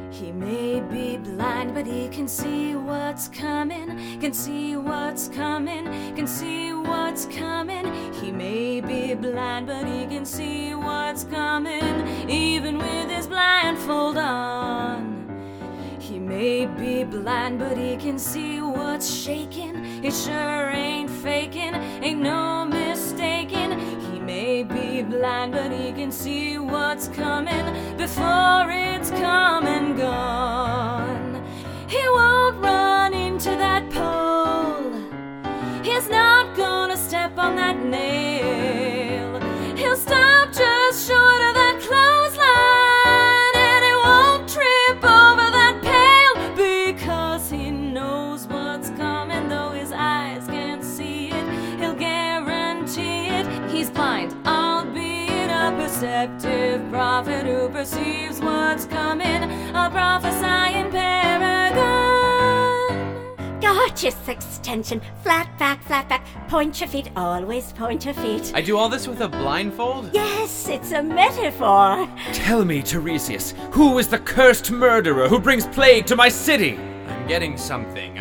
He may be blind, but he can see what's coming, can see what's coming, can see what's coming. He may be blind, but he can see what's coming, even with his blindfold on. He may be blind, but he can see what's shaking. It sure ain't faking, ain't no mistaking. He may be blind, but he can see what's coming before it's come and gone. He won't run into that pole. He's not gonna step on that nail. He'll stop just short of that clothesline, and he won't trip over that pail, because he knows what's coming, though his eyes can't see it. He'll guarantee it. He's blind, albeit a perceptive prophet who perceives what's coming, a prophesying paragon. Gorgeous extension. Flat back, point your feet, always point your feet. I do all this with a blindfold? Yes, it's a metaphor. Tell me, Tiresias, who is the cursed murderer who brings plague to my city? I'm getting something.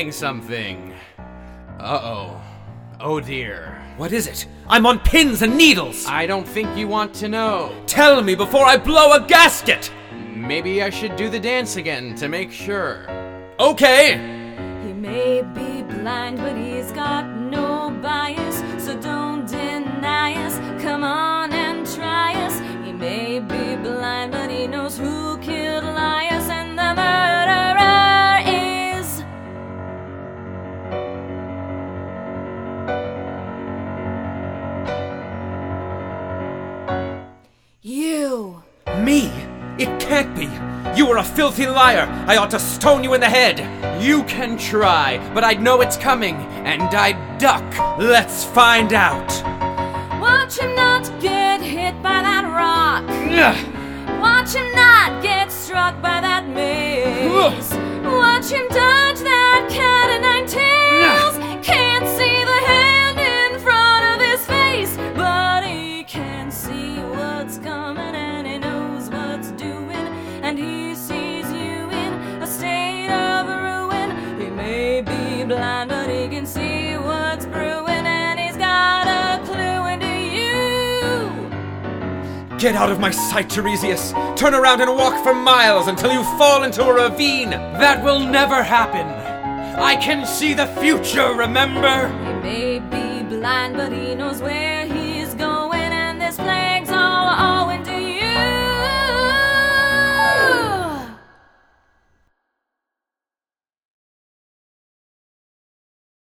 Uh-oh. Oh dear. What is it? I'm on pins and needles! I don't think you want to know. Tell me before I blow a gasket! Maybe I should do the dance again to make sure. Okay! He may be blind, but he's got no bias, so don't deny us. Come on and try us. He may be blind, but he knows who killed Elias, and the murderer is... you. Me? It can't be! You are a filthy liar! I ought to stone you in the head! You can try, but I'd know it's coming, and I'd duck. Let's find out! Watch him not get hit by that rock. Ugh. Watch him not get struck by that mace. Watch him dodge that cat o' nine tails. Can't see the hand in front of his face, but he can see what's coming, and he knows what's doing, and he sees you in a state of ruin. He may be blind, but he can see what's brewing, and he's got a clue into you. Get out of my sight, Tiresias! Turn around and walk for miles until you fall into a ravine! That will never happen. I can see the future, remember? He may be blind, but he knows where